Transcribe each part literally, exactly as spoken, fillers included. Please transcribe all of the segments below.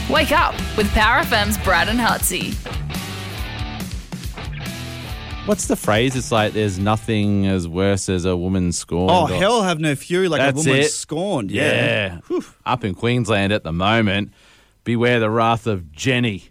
Wake up with Power F M's Brad and Hutsy. What's the phrase? It's like there's nothing as worse as a woman scorned. Oh, or- hell have no fury like That's a woman it. scorned. Yeah. Yeah. Up in Queensland at the moment, beware the wrath of Jenny.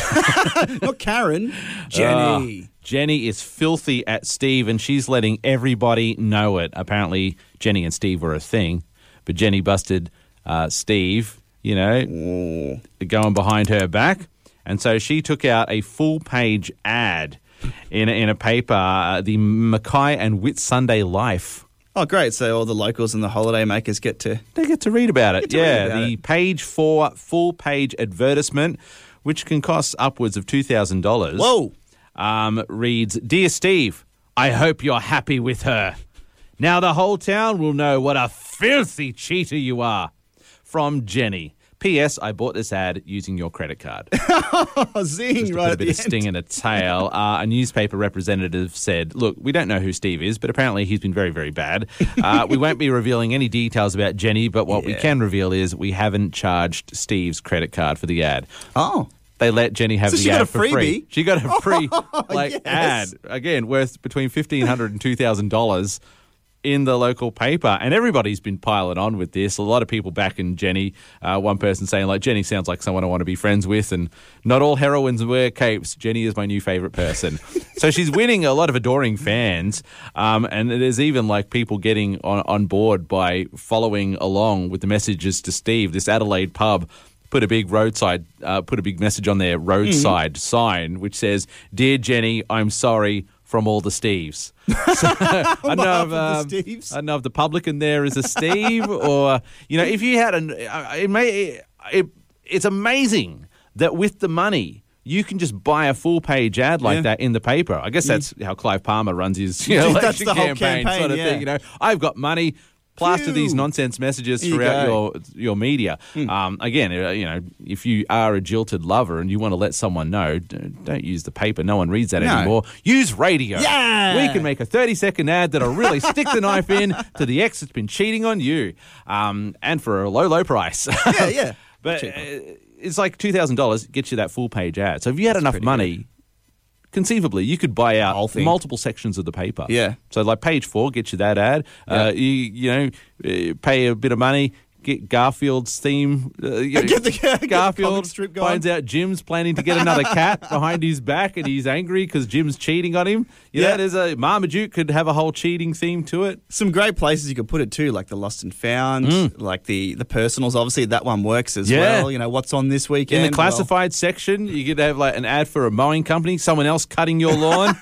Not Karen. Jenny. Uh, Jenny is filthy at Steve, and she's letting everybody know it. Apparently, Jenny and Steve were a thing, but Jenny busted uh, Steve, you know, Oh. going behind her back. And so she took out a full-page ad in a, in a paper, uh, the Mackay and Whit Sunday Life. Oh, great. So all the locals and the holiday makers get to... They get to read about it. Get to yeah, read about the it. page four full-page advertisement, which can cost upwards of two thousand dollars. Whoa. Um, reads, Dear Steve, I hope you're happy with her. Now the whole town will know what a filthy cheater you are. From Jenny. P S. I bought this ad using your credit card. Oh, zing Just to right put a at bit the of sting end. in a tail. Uh, a newspaper representative said, look, we don't know who Steve is, but apparently he's been very, very bad. Uh, we won't be revealing any details about Jenny, but what we Yeah. can reveal is we haven't charged Steve's credit card for the ad. Oh. They let Jenny have So the she ad got a for free. freebie? She got a free like yes. ad, again, worth between fifteen hundred dollars and two thousand dollars in the local paper. And everybody's been piling on with this. A lot of people backing Jenny. Uh, one person saying, like, Jenny sounds like someone I want to be friends with, and not all heroines wear capes. Jenny is my new favourite person. So she's winning a lot of adoring fans, um, and there's even, like, people getting on, on board by following along with the messages to Steve. This Adelaide pub put a big roadside, uh, put a big message on their roadside Mm. sign, which says, Dear Jenny, I'm sorry from all the Steves. So, I don't know if, behalf of the um, Steves. I don't know if the publican there is a Steve or, you know, if you had an, uh, it may, it, it's amazing that with the money, you can just buy a full page ad like Yeah. that in the paper. I guess that's how Clive Palmer runs his you know, That's election the whole campaign, campaign, sort of yeah. thing. You know, I've got money. Plaster Phew. these nonsense messages There you throughout go. your your media. Um, again, uh, you know, if you are a jilted lover and you want to let someone know, d- don't use the paper. No one reads that No. anymore. Use radio. Yeah. We can make a thirty second ad that'll really stick the knife in to the ex that's been cheating on you, um, and for a low, low price. Yeah, yeah. But Cheaper. uh, it's like two thousand dollars gets you that full page ad. So if you had enough pretty money, conceivably, you could buy out Whole thing. multiple sections of the paper. Yeah. So like page four gets you that ad. Uh, you you know, uh, pay a bit of money, get Garfield's theme. Uh, you know, Get the- get the Garfield comic strip going. finds out Jim's planning to get another cat behind his back, and he's angry because Jim's cheating on him. You Yeah. know, there's a Marmaduke could have a whole cheating theme to it. Some great places you could put it too, like the Lost and Found, like the, the personals. Obviously, that one works as Mm. Yeah. well. You know, what's on this weekend? In the classified section, you could have like an ad for a mowing company, someone else cutting your lawn.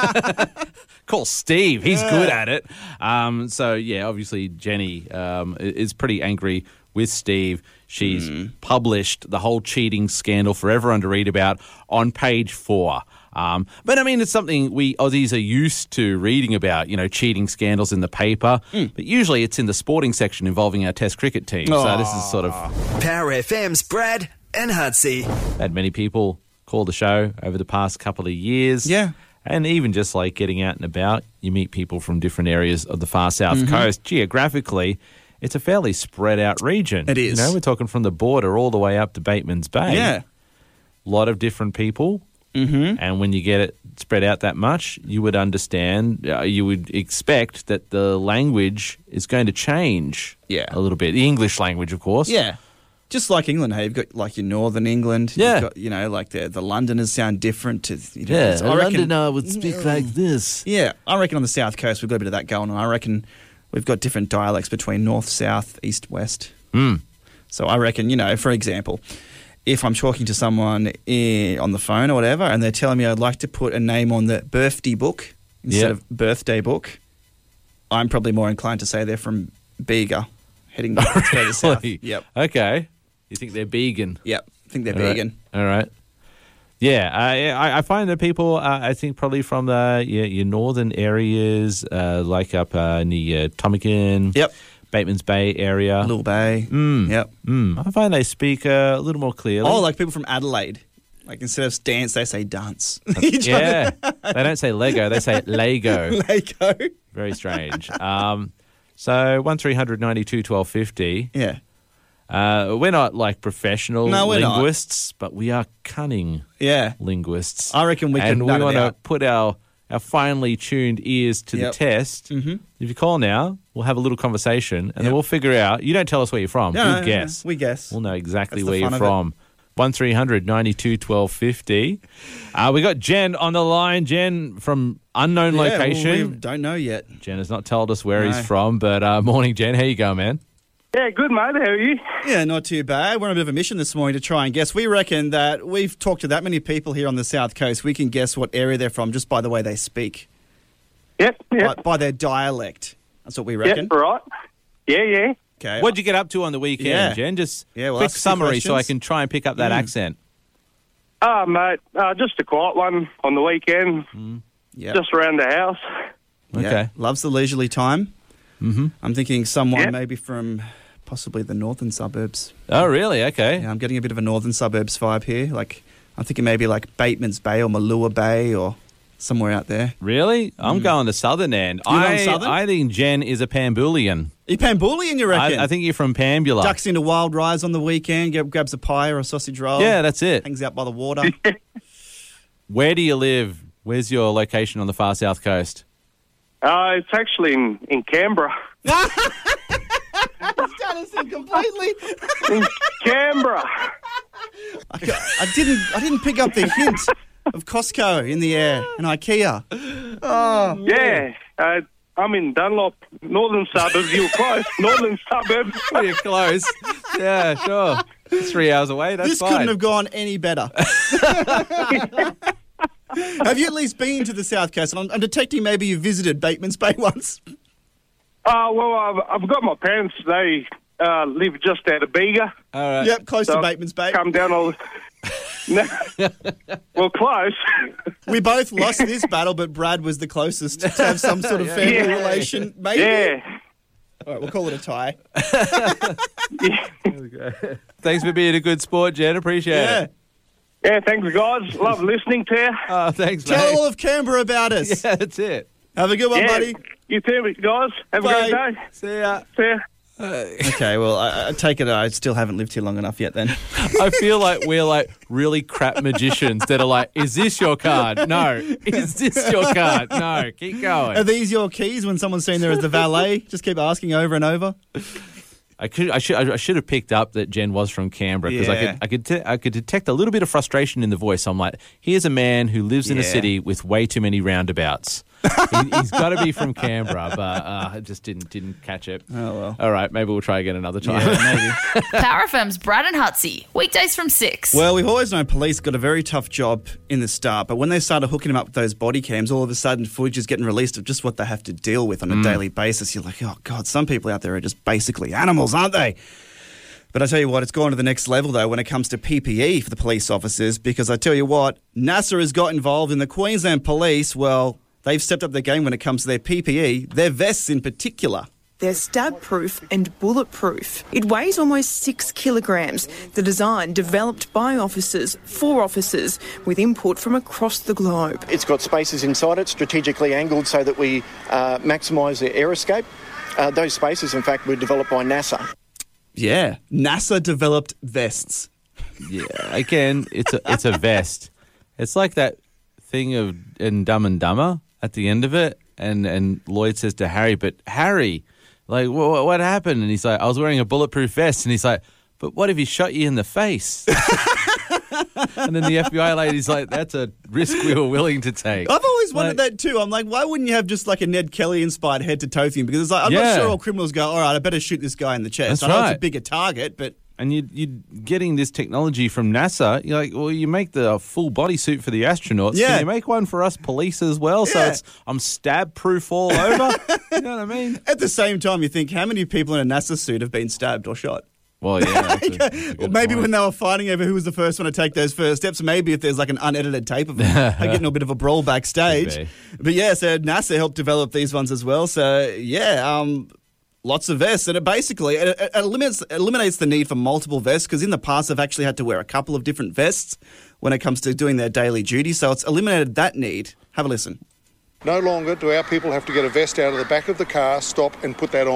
Call Steve. He's good at it. Um, so, yeah, obviously Jenny um, i- is pretty angry with Steve. She's published the whole cheating scandal for everyone to read about on page four. Um, but, I mean, it's something we Aussies are used to reading about, you know, cheating scandals in the paper. But usually it's in the sporting section involving our Test cricket team. So this is sort of... Power F M's Brad and Hutsy. Had many people call the show over the past couple of years. Yeah. And even just like getting out and about, you meet people from different areas of the far south Mm-hmm. coast. Geographically, it's a fairly spread out region. It is. You know, we're talking from the border all the way up to Bateman's Bay. Yeah. A lot of different people. Mm-hmm. And when you get it spread out that much, you would understand, uh, you would expect that the language is going to change Yeah. a little bit. The English language, of course. Yeah. Just like England, hey, you've got like your Northern England. Yeah. You've got, you know, like the the Londoners sound different to. You know, Yeah, it's- a I reckon- Londoner would speak like this. Yeah, I reckon on the south coast we've got a bit of that going on. I reckon we've got different dialects between north, south, east, west. Mm. So I reckon, you know, for example, if I'm talking to someone in, on the phone or whatever, and they're telling me I'd like to put a name on the birthday book instead Yep. of birthday book, I'm probably more inclined to say they're from Bega, heading further south. Really? Yep, Okay. You think they're vegan? yep. I think they're All right. vegan. All right. Yeah, I, I I find that people, uh, I think probably from the your, your northern areas, uh, like up uh, near Tomakin, Yep. Bateman's Bay area. Little Bay. Mm. Yep. Mm, I find they speak uh, a little more clearly. Oh, like people from Adelaide. Like instead of dance, they say dance. yeah. They don't say Lego, they say Lego. Lego. Very strange. Um, so one three hundred ninety-two twelve fifty. Yeah. Uh, we're not like professional No, we're not. linguists, but we are cunning Yeah. linguists. I reckon we can And we nut it want to out. put our, our finely tuned ears to Yep. the test. Mm-hmm. If you call now, we'll have a little conversation, and then Yep. we'll figure out. You don't tell us where you're from. No, we'll no, no, guess. no. We guess. We'll know exactly That's the where you're fun of it. from. one three hundred ninety-two twelve fifty. Uh, we got Jen on the line. Jen from unknown Yeah, well, location. we don't know yet. Jen has not told us where No. he's from, but uh, morning, Jen. How you going, man? Yeah, good, mate. How are you? Yeah, not too bad. We're on a bit of a mission this morning to try and guess. We reckon that we've talked to that many people here on the South Coast, we can guess what area they're from just by the way they speak, Yep, yep. by, by their dialect. That's what we Yep, reckon. right. Yeah, yeah. Okay. What'd you get up to on the weekend, Yeah. Jen? Just Yeah, well, quick ask a few summary so I questions. can try and pick up that Mm. accent. Oh, mate, uh, just a quiet one on the weekend, Yep. just around the house. Yeah. Okay. Loves the leisurely time. Mm-hmm. I'm thinking someone Yep. maybe from possibly the northern suburbs. Oh, really? Okay. Yeah, I'm getting a bit of a northern suburbs vibe here. Like, I'm thinking maybe like Bateman's Bay or Malua Bay or somewhere out there. Really? I'm going to southern end. You're going I, southern? I think Jen is a Pambulian. You Pambulian, you reckon? I, I think you're from Pambula. Ducks into Wild Rise on the weekend, get, grabs a pie or a sausage roll. Yeah, that's it. Hangs out by the water. Where do you live? Where's your location on the far south coast? Uh, it's actually in, in Canberra. completely. In Canberra. I, got- I didn't. I didn't pick up the hint of Costco in the air and IKEA. Oh, Yeah. Uh, I'm in Dunlop, northern suburbs. You were close. Northern suburbs. You're close. Yeah, sure. Three hours away. That's this fine. couldn't have gone any better. Have you at least been to the South Coast? I'm, I'm detecting maybe you visited Bateman's Bay once. Uh, well, I've, I've got my parents. They uh, live just out of Bega. All right. Yep, close So to Bateman's Bay. Come down all the... No. Well, close. We both lost this battle, but Brad was the closest to have some sort of family Yeah. relation. Maybe. Yeah. All right, we'll call it a tie. Thanks for being a good sport, Jen. Appreciate Yeah. it. Yeah, thanks, guys. Love listening to you. Oh, thanks, Tell mate. all of Canberra about us. Yeah, that's it. Have a good one, Yeah, buddy. you too, guys. Have Bye. a great day. See ya. See ya. Okay, well, I, I take it I still haven't lived here long enough yet then. I feel like we're like really crap magicians that are like, is this your card? No. Is this your card? No. Keep going. Are these your keys when someone's seen there as the valet? Just keep asking over and over. I could, I should, I should have picked up that Jen was from Canberra because I Yeah. could, I could, te- I could detect a little bit of frustration in the voice. I'm like, here's a man who lives in a Yeah. city with way too many roundabouts. he, he's got to be from Canberra, but uh, I just didn't, didn't catch it. Oh, well. All right, maybe we'll try again another time. Yeah, maybe. Power F M's Brad and Hutsy. Weekdays from six. Well, we've always known police got a very tough job in the start, but when they started hooking them up with those body cams, all of a sudden footage is getting released of just what they have to deal with on a daily basis. You're like, oh, God, some people out there are just basically animals, aren't they? But I tell you what, it's gone to the next level, though, when it comes to P P E for the police officers, because I tell you what, NASA has got involved in the Queensland Police. Well, they've stepped up their game when it comes to their P P E, their vests in particular. They're stab-proof and bulletproof. It weighs almost six kilograms. The design developed by officers, for officers, with input from across the globe. It's got spaces inside it, strategically angled so that we uh, maximise the air escape. Uh, those spaces, in fact, were developed by NASA. Yeah, NASA-developed vests. Yeah, again, it's a it's a vest. It's like that thing of in Dumb and Dumber at the end of it, and and Lloyd says to Harry, "But Harry, like, what, what happened?" And he's like, "I was wearing a bulletproof vest." And he's like, "But what if he shot you in the face?" And then the F B I lady's like, "That's a risk we were willing to take." I've always wondered Like- that too. I'm like, why wouldn't you have just like a Ned Kelly-inspired head-to-toe thing? Because it's like, I'm Yeah. not sure all criminals go, all right, I better shoot this guy in the chest. That's I know it's right. a bigger target, but... And you you getting this technology from NASA. You're like, well, you make the full bodysuit for the astronauts. Yeah. Can you make one for us police as well? So Yeah. it's I'm stab proof all over. You know what I mean? At the same time, you think, how many people in a NASA suit have been stabbed or shot? Well, yeah. that's a- that's a Or good maybe point. when they were fighting over who was the first one to take those first steps, maybe if there's like an unedited tape of them, they get in a bit of a brawl backstage. Could But yeah, so NASA helped develop these ones as well. So yeah, um, lots of vests. And it basically it, it eliminates, eliminates the need for multiple vests because in the past they've actually had to wear a couple of different vests when it comes to doing their daily duty. So it's eliminated that need. Have a listen. No longer do our people have to get a vest out of the back of the car, stop and put that on.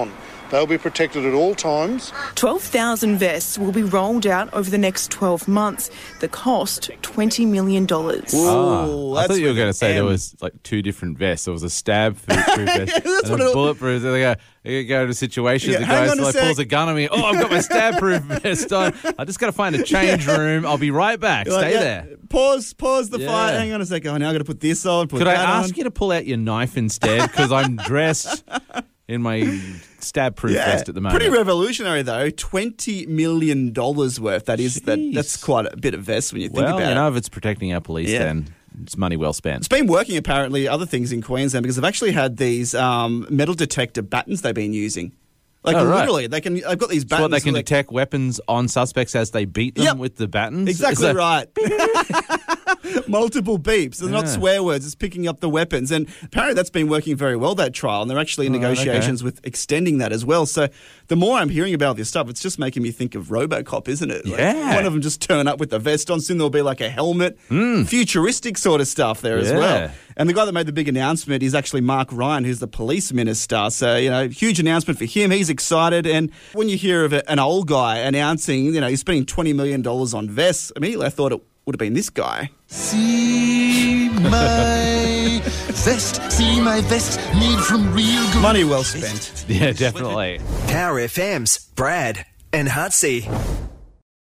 They'll be protected at all times. twelve thousand vests will be rolled out over the next twelve months. The cost, twenty million dollars. Ooh, I that's thought you were with going to an say there M. was like two different vests. There was a stab-proof vest that's and what a it- bulletproof. They go, you go to a situation, Yeah, the hang guy on a like, sec. pulls a gun on me. Oh, I've got my stab-proof vest on. I just got to find a change room. I'll be right back. You're Stay like, yeah, there. Pause, pause the Yeah. fight. Hang on a second. Oh, now I've got to put this on, put Could I that ask on. you to pull out your knife instead? Because I'm dressed in my stab-proof vest at the moment. Pretty revolutionary, though. twenty million dollars worth. That is, that, Jeez. that's quite a bit of vest when you think well, about you know, it. if it's protecting our police, Yeah. then it's money well spent. It's been working, apparently, other things in Queensland because they've actually had these um, metal detector battens they've been using. Like, Oh, right. literally, they can. I've got these So battens. what, they can like- detect weapons on suspects as they beat them Yep. with the battens? Exactly Is that- right. Multiple beeps. They're not Yeah. swear words. It's picking up the weapons. And apparently that's been working very well, that trial. And they're actually in Oh, right, negotiations okay. with extending that as well. So the more I'm hearing about this stuff, it's just making me think of RoboCop, isn't it? Like, Yeah. one of them just turn up with the vest on. Soon there'll be like a helmet. Futuristic sort of stuff there as Yeah. well. And the guy that made the big announcement is actually Mark Ryan, who's the police minister. So, you know, huge announcement for him. He's excited. And when you hear of a, an old guy announcing, you know, he's spending twenty million dollars on vests, immediately I thought it would have been this guy. See my vest, see my vest made from real gold. Money well spent. Yeah, definitely. Power F M's Brad and Hutsy.